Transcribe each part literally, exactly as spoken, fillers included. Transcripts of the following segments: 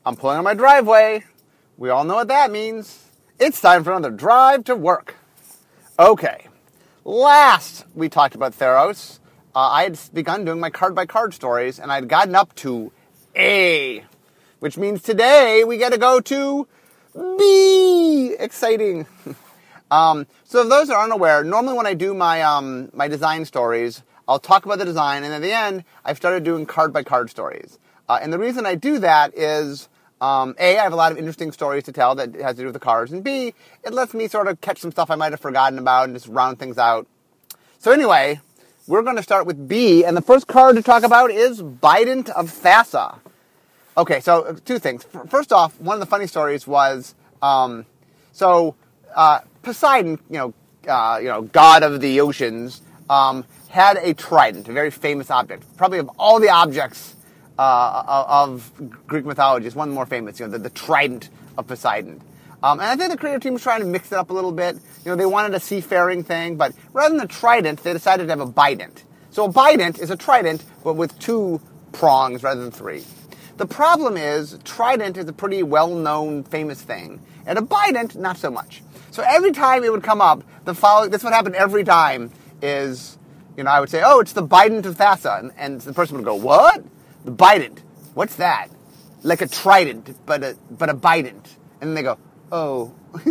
I'm pulling on my driveway. We all know what that means. It's time for another drive to work. Okay. Last we talked about Theros, uh, I had begun doing my card-by-card stories, and I had gotten up to A, which means today we get to go to B. Exciting. um, so if those are unaware, normally when I do my um, my design stories, I'll talk about the design, and at the end, I've started doing card-by-card stories. Uh, and the reason I do that is, um, A, I have a lot of interesting stories to tell that has to do with the cards, and B, it lets me sort of catch some stuff I might have forgotten about and just round things out. So anyway, we're going to start with B, and the first card to talk about is Bident of Thassa. Okay, so two things. First off, one of the funny stories was, um, so uh, Poseidon, you know, uh, you know, god of the oceans, um, had a trident, a very famous object. Probably of all the objects uh, of Greek mythology, it's one of the more famous, you know, the, the trident of Poseidon. Um, and I think the creative team was trying to mix it up a little bit. You know, they wanted a seafaring thing, but rather than a trident, they decided to have a bident. So a bident is a trident, but with two prongs rather than three. The problem is, trident is a pretty well-known, famous thing, and a bident, not so much. So every time it would come up, the following, this would happen every time, is, you know, I would say, oh, it's the Bident of Thassa, and, and the person would go, what? The Bident? What's that? Like a trident, but a but a bident. And then they go, oh.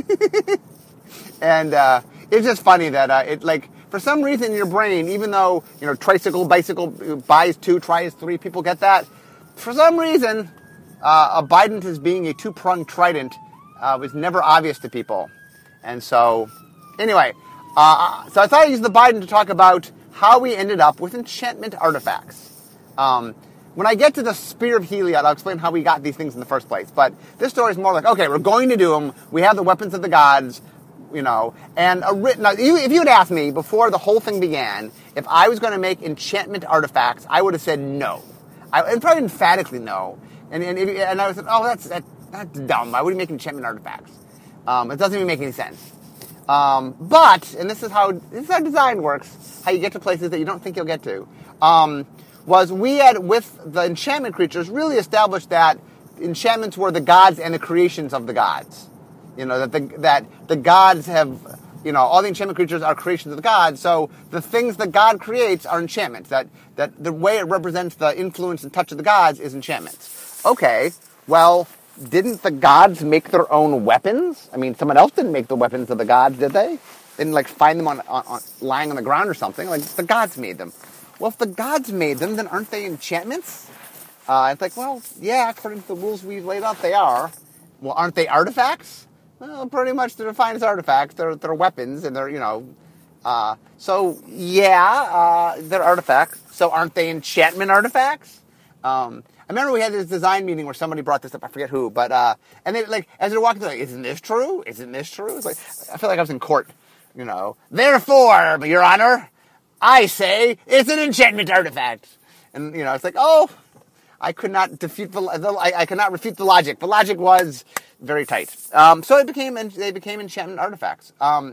and uh, it's just funny that uh, it, like, for some reason in your brain, even though, you know, tricycle, bicycle, buys two, tries three, people get that, for some reason, uh, a bident as being a two-pronged trident uh, was never obvious to people. And so, anyway, uh, so I thought I'd use the bident to talk about how we ended up with enchantment artifacts. Um, when I get to the Spear of Heliod, I'll explain how we got these things in the first place. But this story is more like, okay, we're going to do them. We have the weapons of the gods, you know. And a written, now, you, if you had asked me before the whole thing began, if I was going to make enchantment artifacts, I would have said no. I, and probably emphatically no. And and, if, and I was like, oh, that's, that, that's dumb. Why would you make enchantment artifacts? Um, it doesn't even make any sense. Um, but, and this is how this is how design works, how you get to places that you don't think you'll get to, um, was we had, with the enchantment creatures, really established that enchantments were the gods and the creations of the gods. You know, that the, that the gods have, you know, all the enchantment creatures are creations of the gods, so the things that God creates are enchantments. That, that the way it represents the influence and touch of the gods is enchantments. Okay, well, didn't the gods make their own weapons? I mean, someone else didn't make the weapons of the gods, did they? They didn't, like, find them on, on, on lying on the ground or something. Like, the gods made them. Well, if the gods made them, then aren't they enchantments? Uh, it's like, well, yeah, according to the rules we've laid out, they are. Well, aren't they artifacts? Well, pretty much they're defined as artifacts. They're, they're weapons, and they're, you know... Uh, so, yeah, uh, they're artifacts. So aren't they enchantment artifacts? Um... I remember we had this design meeting where somebody brought this up. I forget who, but uh, and they like as they're walking, they're like, "Isn't this true? Isn't this true?" It's like I feel like I was in court, you know. Therefore, Your Honor, I say it's an enchantment artifact, and you know, it's like, oh, I could not defeat the, the I, I could not refute the logic. The logic was very tight. Um, so it became they became enchantment artifacts. Um,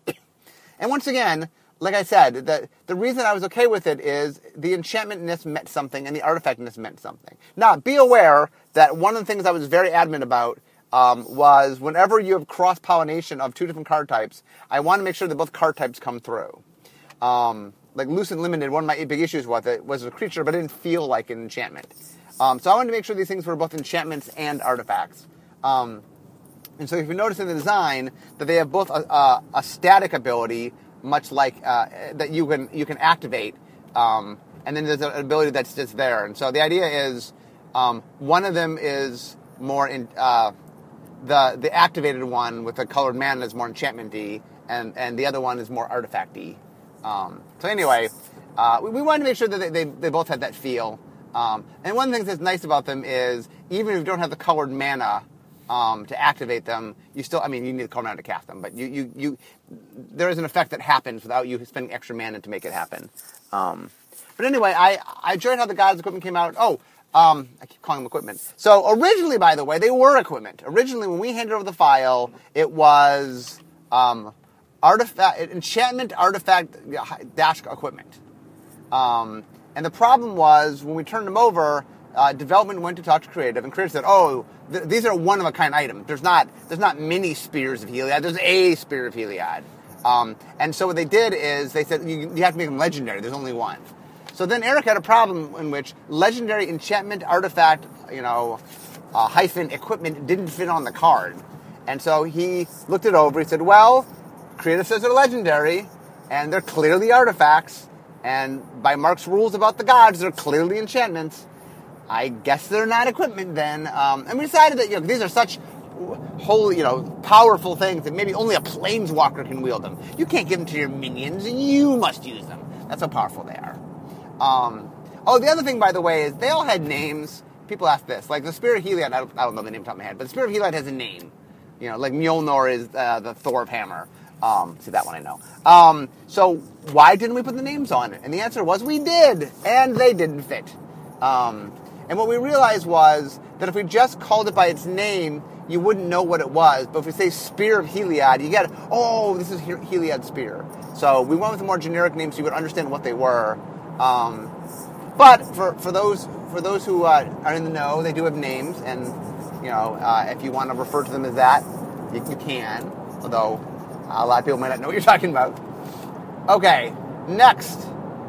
and once again, like I said, the, the reason I was okay with it is the enchantmentness meant something and the artifactness meant something. Now, be aware that one of the things I was very adamant about um, was whenever you have cross-pollination of two different card types, I want to make sure that both card types come through. Um, like Lucent Limited, one of my big issues with it was a creature, but it didn't feel like an enchantment. Um, so I wanted to make sure these things were both enchantments and artifacts. Um, and so if you notice in the design that they have both a, a, a static ability, much like uh, that you can you can activate, um, and then there's an ability that's just there. And so the idea is um, one of them is more in uh, the the activated one with the colored mana is more enchantment-y, and and the other one is more artifact-y. Um, so anyway, uh, we, we wanted to make sure that they, they they both had that feel. Um, and one of the things that's nice about them is even if you don't have the colored mana Um, to activate them, you still, I mean, you need the colored mana to cast them, but you, you, you, there is an effect that happens without you spending extra mana to make it happen. Um, but anyway, I, I enjoyed how the gods equipment came out. Oh, um, I keep calling them equipment. So originally, by the way, they were equipment. Originally, when we handed over the file, it was, um, artifact, enchantment artifact dash equipment. Um, and the problem was when we turned them over, uh, development went to talk to creative, and creative said, "Oh, th- these are one of a kind items. There's not there's not many spears of Heliod. There's a spear of Heliod." Um, and so what they did is they said you, you have to make them legendary. There's only one. So then Eric had a problem in which legendary enchantment artifact, you know, uh, hyphen equipment didn't fit on the card. And so he looked it over. He said, well, creative says they're legendary, and they're clearly artifacts. And by Mark's rules about the gods, they're clearly enchantments. I guess they're not equipment then. Um, and we decided that, you know, these are such holy, you know, powerful things that maybe only a planeswalker can wield them. You can't give them to your minions, and you must use them. That's how powerful they are. Um, oh, the other thing, by the way, is they all had names. People ask this. Like, the Spear of Heliod, I don't, I don't know the name off the top of my head, but the Spear of Heliod has a name. You know, like Mjolnir is uh, the Thor of Hammer. Um, see, that one I know. Um, so why didn't we put the names on it? And the answer was we did, and they didn't fit. Um, and what we realized was that if we just called it by its name, you wouldn't know what it was. But if we say Spear of Heliod, you get, oh, this is Heliod Spear. So we went with a more generic name so you would understand what they were. Um, but for, for those for those who uh, are in the know, they do have names, and you know, uh, if you want to refer to them as that, you, you can. Although a lot of people might not know what you're talking about. Okay, next,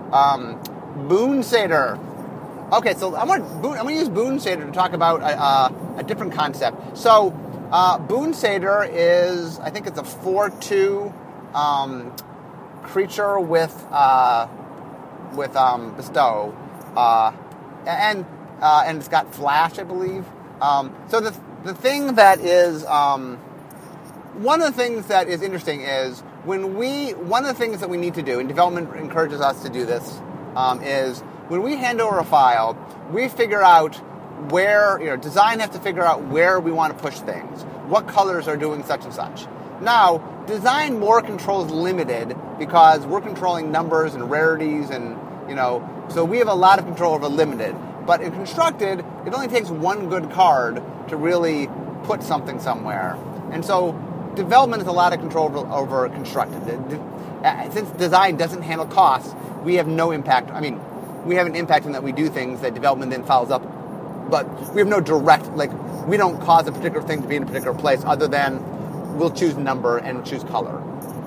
um, Boon Satyr. Okay, so I'm going to I'm going to use Boon Satyr to talk about a, a, a different concept. So, uh, Boon Satyr is, I think it's a four two um, creature with uh, with um, bestow, uh, and uh, and it's got flash, I believe. Um, so the the thing that is um, one of the things that is interesting is when we one of the things that we need to do, and development encourages us to do this, um, is when we hand over a file, we figure out where, you know, design has to figure out where we want to push things, what colors are doing such and such. Now, design more controls limited because we're controlling numbers and rarities and, you know, so we have a lot of control over limited. But in constructed, it only takes one good card to really put something somewhere. And so development has a lot of control over, over constructed. Since design doesn't handle costs, we have no impact. I mean, we have an impact in that we do things that development then follows up, but we have no direct, like, we don't cause a particular thing to be in a particular place other than we'll choose number and choose color.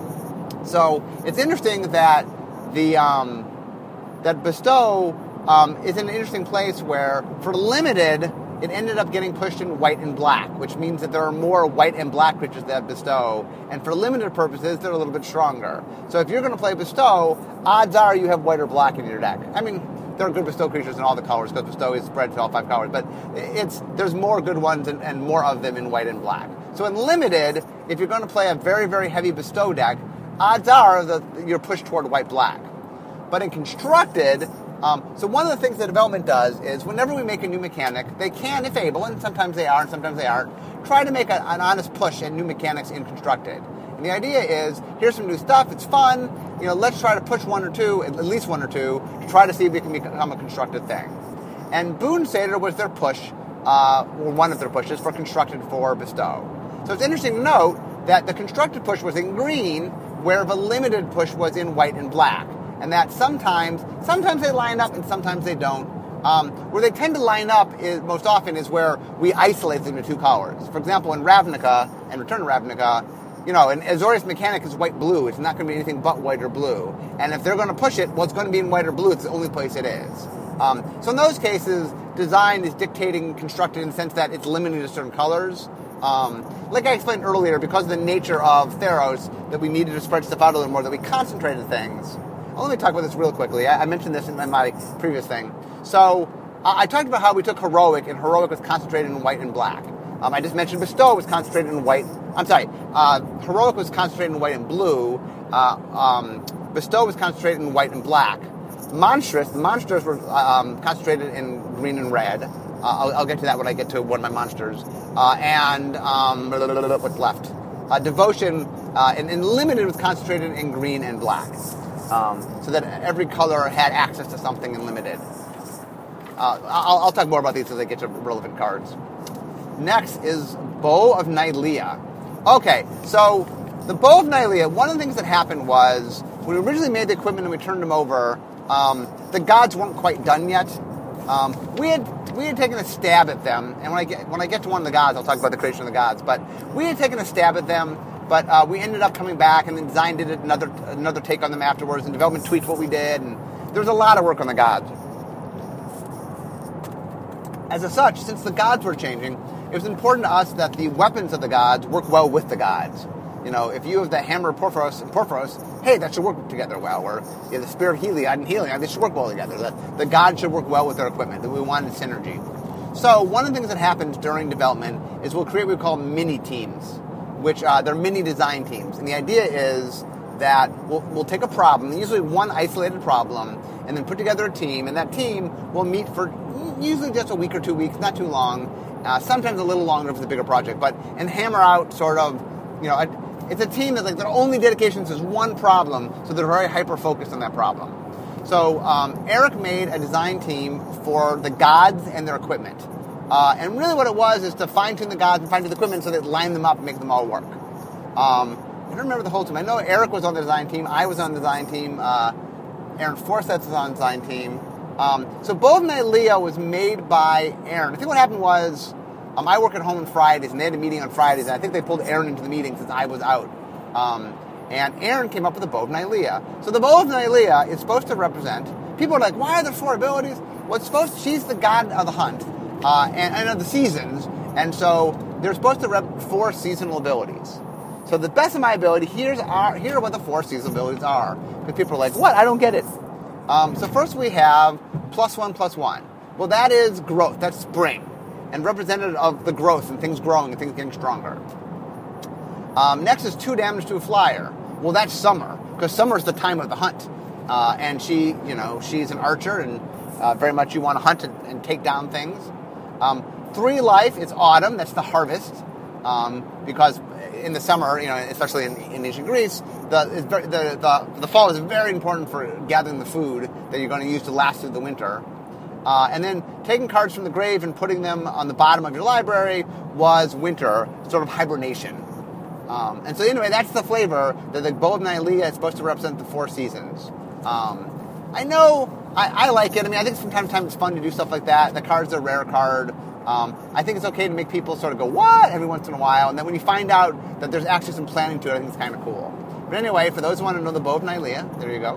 So it's interesting that the um, that bestow um, is in an interesting place where for limited it ended up getting pushed in white and black, which means that there are more white and black creatures that have bestow, and for limited purposes they're a little bit stronger. So if you're going to play bestow, odds are you have white or black in your deck. I mean, there are good bestow creatures in all the colors because bestow is spread to all five colors, but it's there's more good ones and, and more of them in white and black. So in limited, if you're going to play a very, very heavy bestow deck, odds are that you're pushed toward white-black. But in constructed, um, so one of the things that development does is whenever we make a new mechanic, they can, if able, and sometimes they are and sometimes they aren't, try to make a, an honest push at new mechanics in constructed. And the idea is, here's some new stuff, it's fun, you know, let's try to push one or two, at least one or two, to try to see if it can become a constructed thing. And Boon Satyr was their push, uh, or one of their pushes for constructed for bestow. So it's interesting to note that the constructed push was in green, where the limited push was in white and black. And that sometimes, sometimes they line up and sometimes they don't. Um, where they tend to line up is most often is where we isolate them to two colors. For example, in Ravnica and Return to Ravnica, you know, an Azorius mechanic is white-blue. It's not going to be anything but white or blue. And if they're going to push it, well, it's going to be in white or blue. It's the only place it is. Um, so in those cases, design is dictating constructed in the sense that it's limited to certain colors. Um, like I explained earlier, because of the nature of Theros, that we needed to spread stuff out a little more, that we concentrated things. Well, let me talk about this real quickly. I, I mentioned this in my previous thing. So uh, I talked about how we took Heroic, and Heroic was concentrated in white and black. Um, I just mentioned Bestow was concentrated in white. I'm sorry, uh, Heroic was concentrated in white and blue. Uh, um, Bestow was concentrated in white and black. Monstrous, the monsters were um, concentrated in green and red. Uh, I'll, I'll get to that when I get to one of my monsters. Uh, and um, what's left? Uh, Devotion uh, and, and Limited was concentrated in green and black. Um, so that every color had access to something in Limited. Uh, I'll, I'll talk more about these as I get to relevant cards. Next is Bow of Nylea. Okay, so the Bow of Nylea, one of the things that happened was when we originally made the equipment and we turned them over, um, the gods weren't quite done yet. Um, we had we had taken a stab at them, and when I get when I get to one of the gods, I'll talk about the creation of the gods. But we had taken a stab at them, but uh, we ended up coming back, and then design did another another take on them afterwards, and development tweaked what we did, and there was a lot of work on the gods. As of such, since the gods were changing, it was important to us that the weapons of the gods work well with the gods. You know, if you have the hammer of Porphyros and Porphyros, hey, that should work together well. Or you know, the spear of Heliod and Heliod, they should work well together. The, the gods should work well with their equipment. We wanted synergy. So one of the things that happens during development is we'll create what we call mini teams, which uh, they're mini design teams. And the idea is that we'll, we'll take a problem, usually one isolated problem, and then put together a team, and that team will meet for usually just a week or two weeks, not too long, uh, sometimes a little longer if it's a bigger project, but and hammer out sort of, you know, a, it's a team that like their only dedication is one problem, so they're very hyper-focused on that problem. So um, Eric made a design team for the gods and their equipment. Uh, and really what it was is to fine-tune the gods and fine-tune the equipment so they'd line them up and make them all work. Um, I don't remember the whole team. I know Eric was on the design team. I was on the design team. Uh, Aaron Forsets was on the design team. Um, so Bold Night Leo was made by Aaron. I think what happened was um, I work at home on Fridays, and they had a meeting on Fridays, and I think they pulled Aaron into the meeting since I was out. Um, and Aaron came up with the Bold Night Leo. So the Bold Night Leo is supposed to represent, people are like, why are there four abilities? Well, it's supposed to, she's the god of the hunt uh, and, and of the seasons, and so they're supposed to rep four seasonal abilities. So the best of my ability, here's our, here are what the four seasonal abilities are. Because people are like, what? I don't get it. Um, so first we have plus one, plus one. Well, that is growth. That's spring. And representative of the growth and things growing and things getting stronger. Um, next is two damage to a flyer. Well, that's summer. Because summer is the time of the hunt. Uh, and she, you know, she's an archer and uh, very much you want to hunt and, and take down things. Um, three life, it's autumn. That's the harvest. Um, because in the summer, you know, especially in, in ancient Greece, the, very, the the the fall is very important for gathering the food that you're going to use to last through the winter. Uh, and then taking cards from the grave and putting them on the bottom of your library was winter, sort of hibernation. Um, and so anyway, that's the flavor that the Bold Night Leo is supposed to represent the four seasons. Um, I know, I, I like it. I mean, I think from time to time it's fun to do stuff like that. The card's a rare card. Um, I think it's okay to make people sort of go, what, every once in a while. And then when you find out that there's actually some planning to it, I think it's kind of cool. But anyway, for those who want to know the Bold Night Leo, there you go.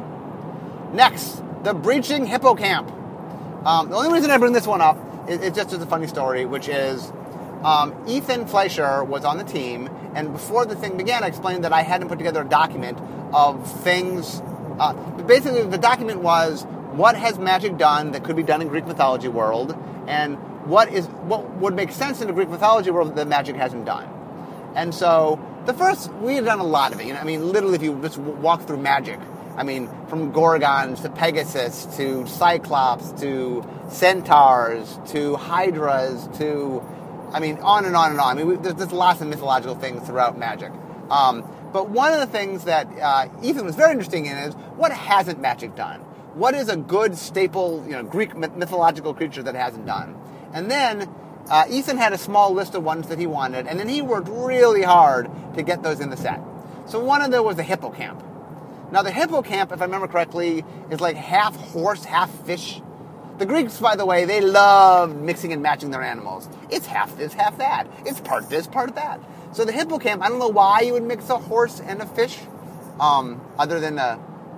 Next, the Breaching Hippocamp. Um, the only reason I bring this one up is, is just as a funny story, which is um, Ethan Fleischer was on the team, and before the thing began, I explained that I hadn't put together a document of things. Uh, basically, the document was what has magic done that could be done in Greek mythology world, and what is what would make sense in the Greek mythology world that magic hasn't done. And so the first, we had done a lot of it. You know, I mean, literally, if you just walk through magic, I mean, from Gorgons to Pegasus to Cyclops to Centaurs to Hydras to, I mean, on and on and on. I mean, we, there's, there's lots of mythological things throughout magic. Um, but one of the things that uh, Ethan was very interesting in is what hasn't magic done? What is a good staple, you know, Greek mythological creature that hasn't done? And then uh, Ethan had a small list of ones that he wanted, and then he worked really hard to get those in the set. So one of them was the Hippocamp. Now the Hippocamp, if I remember correctly, is like half horse, half fish. The Greeks, by the way, they loved mixing and matching their animals. It's half this, half that. It's part this, part that. So the Hippocamp, I don't know why you would mix a horse and a fish, um, other than a,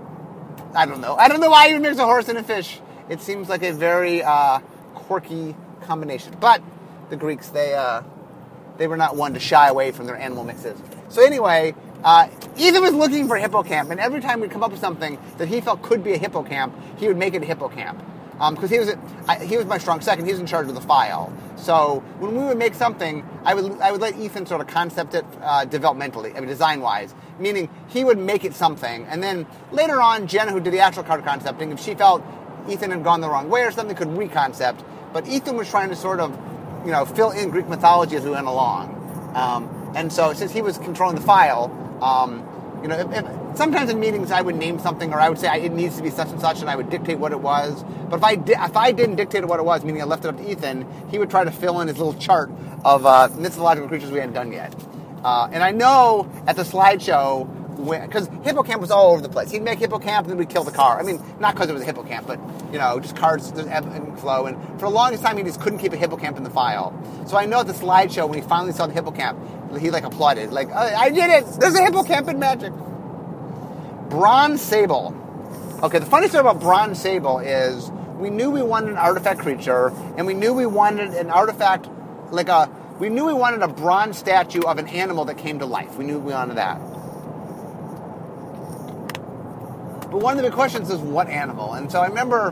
I don't know. I don't know why you would mix a horse and a fish. It seems like a very uh, quirky combination. But the Greeks, they uh, they were not one to shy away from their animal mixes. So anyway, uh, Ethan was looking for a Hippocamp, and every time we'd come up with something that he felt could be a Hippocamp, he would make it a Hippocamp. Because um, he was I, he was my strong second. He was in charge of the file. So when we would make something, I would I would let Ethan sort of concept it uh, developmentally, I mean design-wise. Meaning he would make it something, and then later on, Jenna, who did the actual card concepting, if she felt Ethan had gone the wrong way or something, could reconcept. But Ethan was trying to sort of, you know, fill in Greek mythology as we went along. Um, and so since he was controlling the file, um, you know, if, if, sometimes in meetings I would name something, or I would say it needs to be such and such, and I would dictate what it was. But if I di- if I didn't dictate what it was, meaning I left it up to Ethan, he would try to fill in his little chart of uh, mythological creatures we hadn't done yet. Uh, and I know at the slideshow because Hippocamp was all over the place. He'd make Hippocamp and then we'd kill the car. I mean, not because it was a Hippocamp, but, you know, just cards, there's ebb and flow. And for the longest time, he just couldn't keep a Hippocamp in the file. So I know at the slideshow, when he finally saw the Hippocamp, he, like, applauded. Like, oh, I did it! There's a Hippocamp in Magic! Bronze Sable. Okay, the funny story about Bronze Sable is we knew we wanted an artifact creature, and we knew we wanted an artifact, like a, we knew we wanted a bronze statue of an animal that came to life. We knew we wanted that. But one of the big questions is what animal? And so I remember,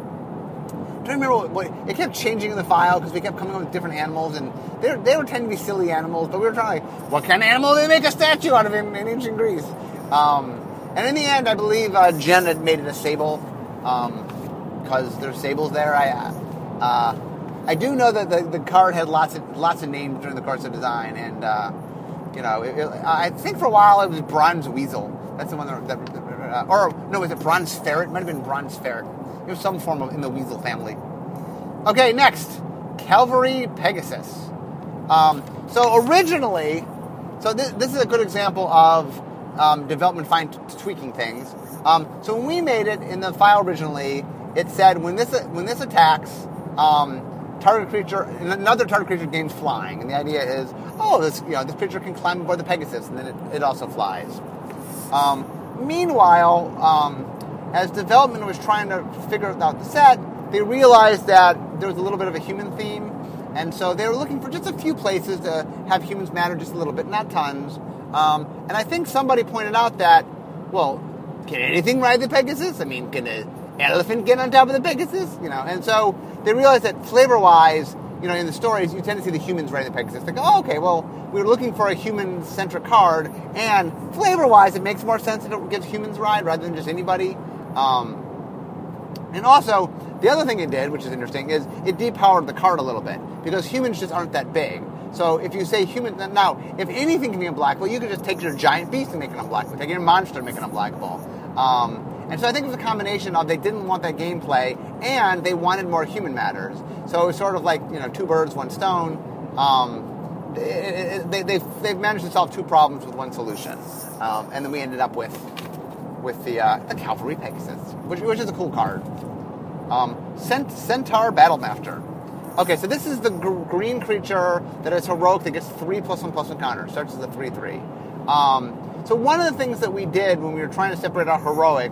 I don't remember what, what, it kept changing in the file because we kept coming up with different animals, and they were, they were tending to be silly animals, but we were trying, like, what kind of animal do they make a statue out of in, in ancient Greece? Um, and in the end, I believe uh, Jen had made it a sable, because um, there's sables there. I uh, I do know that the, the card had lots of lots of names during the course of design, and uh, you know, it, it, I think for a while it was Bronze Weasel. That's the one that, that uh, or no, was it Bronze Ferret? It might have been Bronze Ferret. It was some form of in the weasel family. Okay, next, Calvary Pegasus. Um, so originally, so this, this is a good example of um, development fine t- tweaking things. Um, so when we made it in the file originally, it said when this when this attacks, um, target creature, another target creature gains flying, and the idea is, oh, this you know this creature can climb aboard the Pegasus, and then it, it also flies. Um, meanwhile, um, as development was trying to figure out the set, they realized that there was a little bit of a human theme, and so they were looking for just a few places to have humans matter just a little bit, not tons. Um, and I think somebody pointed out that, well, can anything ride the Pegasus? I mean, can an elephant get on top of the Pegasus? You know, and so they realized that flavor-wise, you know, in the stories, you tend to see the humans riding the Pegasus. They go, oh, okay, well, we were looking for a human-centric card, and flavor-wise, it makes more sense that it gives humans ride rather than just anybody. Um, and also, the other thing it did, which is interesting, is it depowered the card a little bit, because humans just aren't that big. So if you say human, now, if anything can be unblockable, you could just take your giant beast and make it unblockable. Take your monster and make it unblockable. Um, and so I think it was a combination of they didn't want that gameplay, and they wanted more human matters. So it was sort of like, you know, two birds, one stone. Um, it, it, they, they've, they've managed to solve two problems with one solution. Um, and then we ended up with with the uh, the Calvary Pegasus, which, which is a cool card. Um, Cent- Centaur Battlemaster. Okay, so this is the gr- green creature that is heroic that gets three plus one plus one counter. Starts as a three three. Um, so one of the things that we did when we were trying to separate our heroic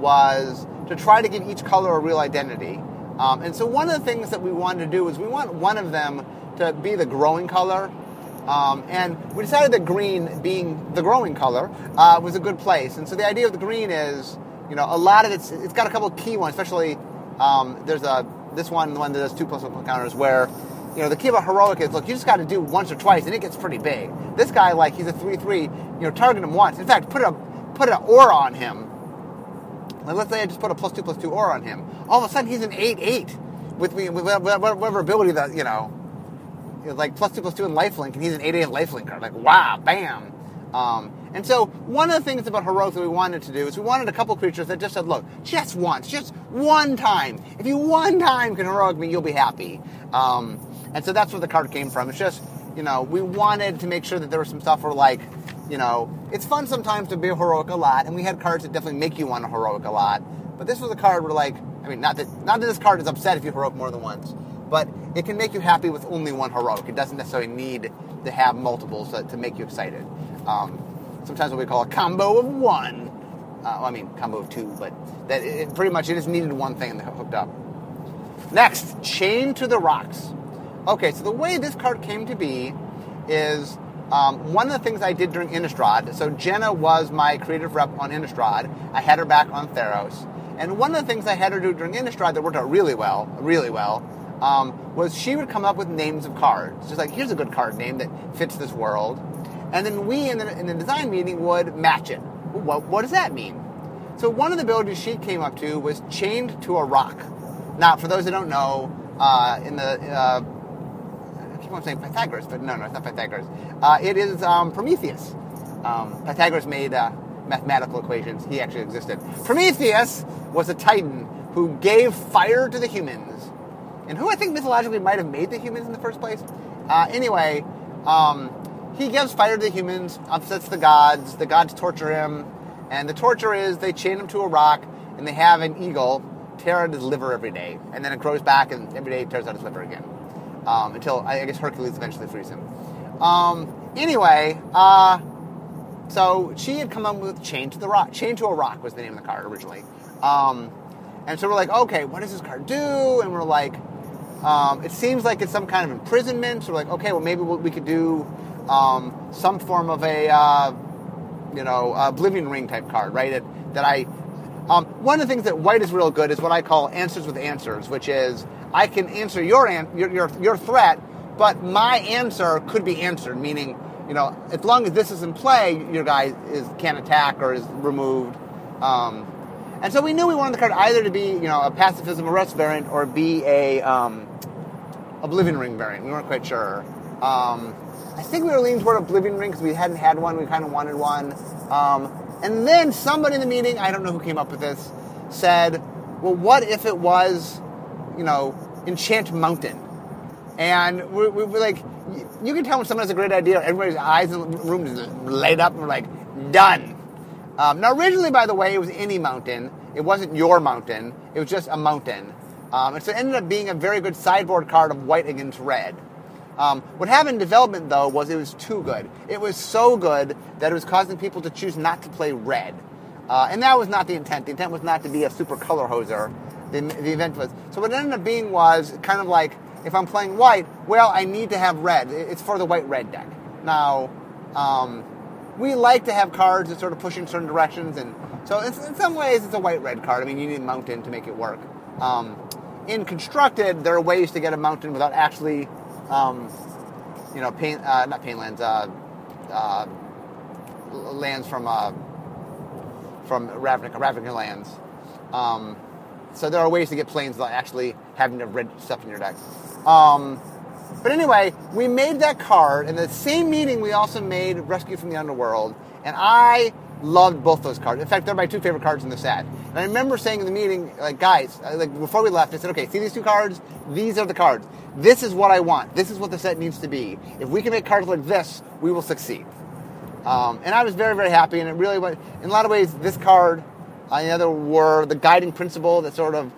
was to try to give each color a real identity. Um, and so one of the things that we wanted to do was we want one of them to be the growing color. Um, and we decided that green, being the growing color, uh, was a good place. And so the idea of the green is, you know, a lot of it's, it's got a couple of key ones, especially um, there's a, this one, the one that does two plus one counters where, you know, the key about heroic is, look, you just got to do once or twice and it gets pretty big. This guy, like, he's a three three, you know, target him once. In fact, put a, put an aura on him. Like, let's say I just put a plus two plus two aura on him. All of a sudden, he's an eight eight with, with, with whatever ability that, you know, like plus two plus two in lifelink, and he's an eight eight lifelink card. Like, wow, bam. Um, and so one of the things about heroic that we wanted to do is we wanted a couple creatures that just said, look, just once, just one time. If you one time can heroic me, you'll be happy. Um, and so that's where the card came from. It's just, you know, we wanted to make sure that there was some stuff where, like, you know, it's fun sometimes to be a heroic a lot, and we had cards that definitely make you want to heroic a lot. But this was a card where, like, I mean, not that not that this card is upset if you heroic more than once, but it can make you happy with only one heroic. It doesn't necessarily need to have multiples to, to make you excited. Um, sometimes what we call a combo of one. Uh, well, I mean, combo of two, but that it, pretty much it just needed one thing and they hooked up. Next, Chain to the Rocks. Okay, so the way this card came to be is um, one of the things I did during Innistrad. So Jenna was my creative rep on Innistrad. I had her back on Theros. And one of the things I had her do during Innistrad that worked out really well, really well, um, was she would come up with names of cards. Just like, here's a good card name that fits this world. And then we, in the, in the design meeting, would match it. What, what does that mean? So one of the abilities she came up to was Chained to a Rock. Now, for those that don't know, uh, in the... Uh, I keep on saying Pythagoras, but no, no, it's not Pythagoras. Uh, it is um, Prometheus. Um, Pythagoras made uh, mathematical equations. He actually existed. Prometheus was a titan who gave fire to the humans, and who I think mythologically might have made the humans in the first place. Uh, anyway, um, he gives fire to the humans, upsets the gods. The gods torture him. And the torture is they chain him to a rock, and they have an eagle tear out his liver every day. And then it grows back, and every day it tears out his liver again. Um, until, I guess, Hercules eventually frees him. Um, anyway, uh, so she had come up with Chain to the Rock. Chain to a Rock was the name of the card originally. Um, and so we're like, okay, what does this card do? And we're like, um, it seems like it's some kind of imprisonment. So we're like, okay, well, maybe we could do um, some form of a, uh, you know, Oblivion Ring type card, right? That, that I, um, one of the things that white is real good is what I call answers with answers, which is I can answer your an- your, your your threat, but my answer could be answered, meaning, you know, as long as this is in play, your guy is can't attack or is removed. Um, and so we knew we wanted the card either to be, you know, a Pacifism Arrest variant or be a um, Oblivion Ring variant. We weren't quite sure. Um, I think we were leaning toward Oblivion Ring because we hadn't had one. We kind of wanted one. Um, and then somebody in the meeting, I don't know who came up with this, said, well, what if it was, you know, Enchant Mountain? And we we we're like, you can tell when someone has a great idea. Everybody's eyes in the room is light up, and we're like, done. Um, now, originally, by the way, it was any mountain. It wasn't your mountain. It was just a mountain. Um, and so it ended up being a very good sideboard card of white against red. Um, what happened in development, though, was it was too good. It was so good that it was causing people to choose not to play red. Uh, and that was not the intent. The intent was not to be a super color hoser. The, the event was. So what it ended up being was kind of like, if I'm playing white, well, I need to have red. It's for the white-red deck. Now, um, we like to have cards that sort of push in certain directions, and so it's, in some ways it's a white-red card. I mean, you need a mountain to make it work. Um, in Constructed, there are ways to get a mountain without actually, um, you know, pain, uh, not Painlands, uh, uh, lands from uh, from Ravnica, Ravnica lands. Um, so there are ways to get planes without actually having to have red stuff in your deck. Um, but anyway, we made that card. In the same meeting, we also made Rescue from the Underworld. And I loved both those cards. In fact, they're my two favorite cards in the set. And I remember saying in the meeting, like, guys, like before we left, I said, okay, see these two cards? These are the cards. This is what I want. This is what the set needs to be. If we can make cards like this, we will succeed. Um, and I was very, very happy. And it really went, in a lot of ways, this card uh, and the other were the guiding principle that sort of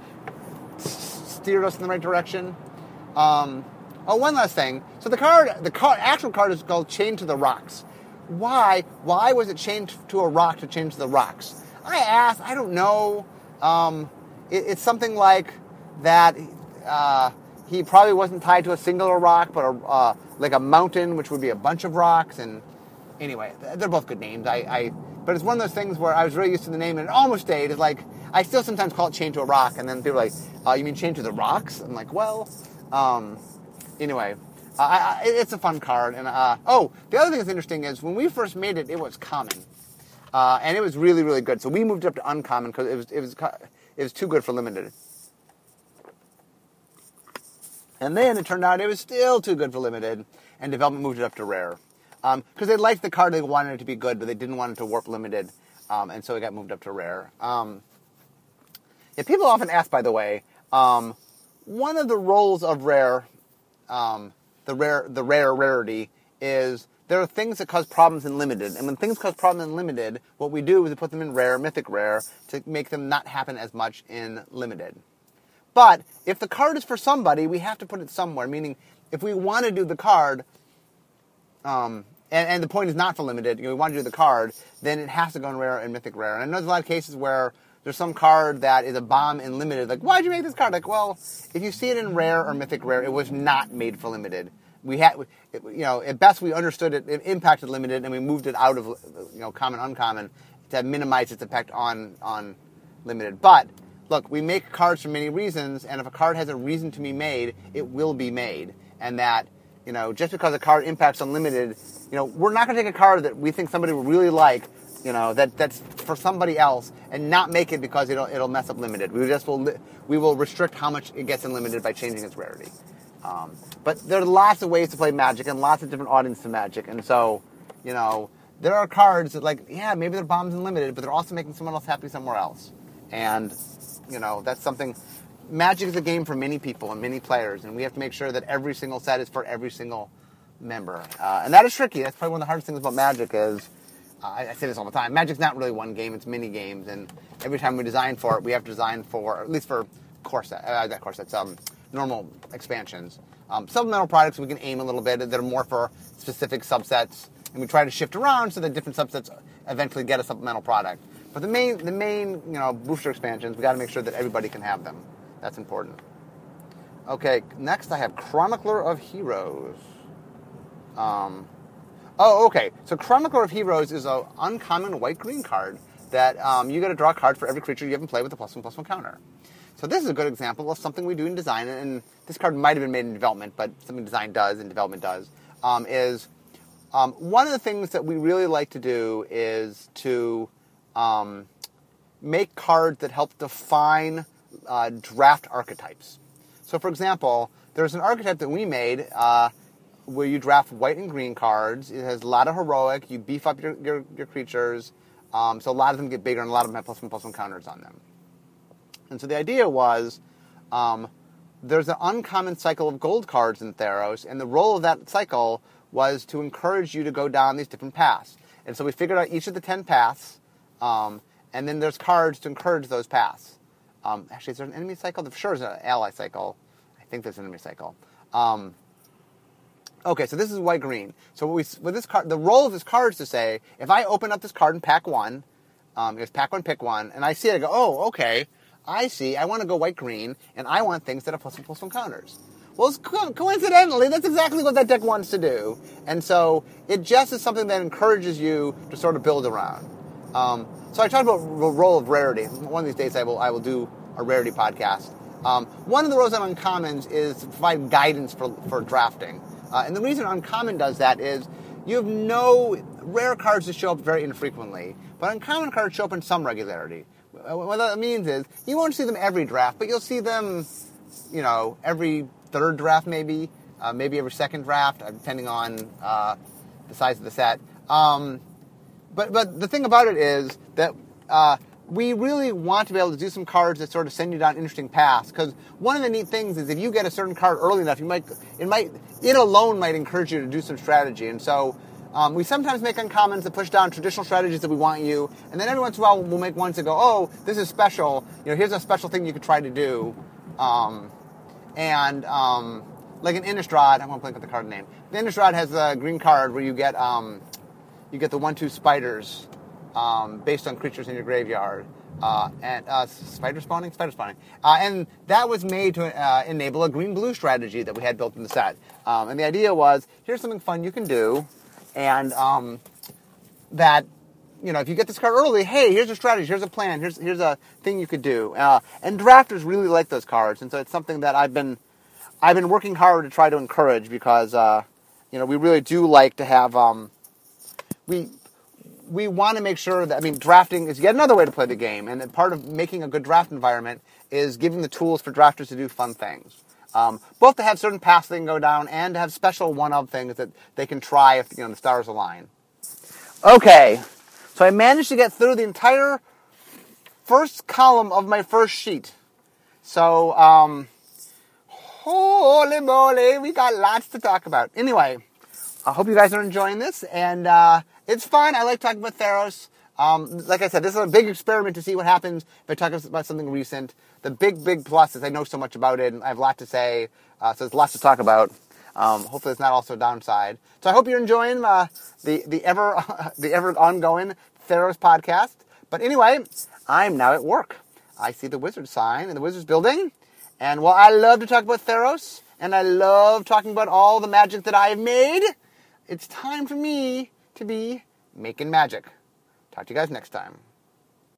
steered us in the right direction. Um, oh, one last thing. So the card, the card, actual card is called Chained to the Rocks. Why? Why was it chained to a rock to change the rocks? I asked. I don't know. Um, it, it's something like that. Uh, he probably wasn't tied to a singular rock, but a, uh, like a mountain, which would be a bunch of rocks. And anyway, they're both good names. I, I, but it's one of those things where I was really used to the name, and it almost stayed. It's like I still sometimes call it Chained to a Rock, and then people are like, uh, "You mean Chained to the Rocks?" I'm like, well. Um, anyway, uh, I, it's a fun card. And uh, oh, the other thing that's interesting is when we first made it, it was common, uh, and it was really, really good. So we moved it up to uncommon because it was it was it was too good for limited. And then it turned out it was still too good for limited, and development moved it up to rare because um, they liked the card, they wanted it to be good, but they didn't want it to warp limited, um, and so it got moved up to rare. Um, yeah, people often ask, by the way. Um, One of the roles of rare, um, the rare, the rare rarity is there are things that cause problems in limited, and when things cause problems in limited, what we do is we put them in rare, mythic rare, to make them not happen as much in limited. But if the card is for somebody, we have to put it somewhere. Meaning, if we want to do the card, um, and, and the point is not for limited, you know, we want to do the card, then it has to go in rare and mythic rare. And I know there's a lot of cases where there's some card that is a bomb in limited. Like, why'd you make this card? Like, well, if you see it in rare or mythic rare, it was not made for limited. We had, it, you know, at best we understood it, it impacted limited, and we moved it out of, you know, common, uncommon to minimize its effect on on limited. But look, we make cards for many reasons, and if a card has a reason to be made, it will be made. And that, you know, just because a card impacts unlimited, you know, we're not going to take a card that we think somebody will really like. You know, that that's for somebody else, and not make it because it'll it'll mess up limited. We just will we will restrict how much it gets in limited by changing its rarity. Um, but there are lots of ways to play Magic and lots of different audiences to Magic, and so, you know, there are cards that, like, yeah, maybe they're bombs in limited, but they're also making someone else happy somewhere else. And, you know, that's something. Magic is a game for many people and many players, and we have to make sure that every single set is for every single member. Uh, and that is tricky. That's probably one of the hardest things about Magic is, uh, I, I say this all the time, Magic's not really one game, it's mini games. And every time we design for it, we have to design for, at least for core set, uh, not core sets, um, normal expansions. Um, supplemental products we can aim a little bit that are more for specific subsets, and we try to shift around so that different subsets eventually get a supplemental product. But the main, the main, you know, booster expansions, we got to make sure that everybody can have them. That's important. Okay, next I have Chronicler of Heroes. Um, oh, okay. So Chronicler of Heroes is an uncommon white-green card that um, you get to draw a card for every creature you have in play with a plus one plus one counter. So this is a good example of something we do in design, and this card might have been made in development, but something design does and development does, um, is um, one of the things that we really like to do is to um, make cards that help define uh, draft archetypes. So, for example, there's an archetype that we made uh, where you draft white and green cards. It has a lot of heroic. You beef up your, your, your creatures, um, so a lot of them get bigger, and a lot of them have plus one plus one counters on them. And so the idea was, um, there's an uncommon cycle of gold cards in Theros, and the role of that cycle was to encourage you to go down these different paths. And so we figured out each of the ten paths, um, and then there's cards to encourage those paths. Um, actually, is there an enemy cycle? For sure, there's an ally cycle. I think there's an enemy cycle. Um, okay, so this is white-green. So what we, with this card, the role of this card is to say, if I open up this card in pack one, um, it's pack one, pick one, and I see it, I go, oh, okay. I see, I want to go white-green, and I want things that have plus one, plus one counters. Well, it's co- coincidentally, that's exactly what that deck wants to do. And so it just is something that encourages you to sort of build around. Um, so I talked about the role of rarity. One of these days I will I will do a rarity podcast. Um, one of the roles on Uncommons is to provide guidance for, for drafting. Uh, and the reason Uncommon does that is you have no rare cards that show up very infrequently, but uncommon cards show up in some regularity. What that means is you won't see them every draft, but you'll see them, you know, every third draft maybe, uh, maybe every second draft, uh, depending on uh, the size of the set. Um, but but the thing about it is that uh, we really want to be able to do some cards that sort of send you down interesting paths. Because one of the neat things is if you get a certain card early enough, you might it might it alone might encourage you to do some strategy. And so Um, we sometimes make uncommons that push down traditional strategies that we want you, and then every once in a while we'll make ones that go, oh, this is special, you know, here's a special thing you could try to do. Um, and, um, like an Innistrad, I won't blank with the card name. The Innistrad has a green card where you get, um, you get the one two spiders, um, based on creatures in your graveyard. Uh, and, uh, spider spawning? Spider spawning. Uh, and that was made to, uh, enable a green-blue strategy that we had built in the set. Um, and the idea was, here's something fun you can do. And um, that, you know, if you get this card early, hey, here's a strategy, here's a plan, here's here's a thing you could do. Uh, and drafters really like those cards, and so it's something that I've been I've been working hard to try to encourage because, uh, you know, we really do like to have um, we we want to make sure that I mean, drafting is yet another way to play the game, and part of making a good draft environment is giving the tools for drafters to do fun things. Um, both to have certain paths they can go down and to have special one-of things that they can try if, you know, the stars align. Okay, so I managed to get through the entire first column of my first sheet. So, um, holy moly, we got lots to talk about. Anyway, I hope you guys are enjoying this, and uh, it's fun. I like talking about Theros. Um, like I said, this is a big experiment to see what happens if I talk about something recent. The big, big plus is I know so much about it, and I have a lot to say, uh, so there's lots to talk about. Um, hopefully it's not also a downside. So I hope you're enjoying uh, the, the ever the ever ongoing Theros podcast. But anyway, I'm now at work. I see the wizard sign in the wizard's building, and while I love to talk about Theros, and I love talking about all the magic that I've made, it's time for me to be making magic. Talk to you guys next time.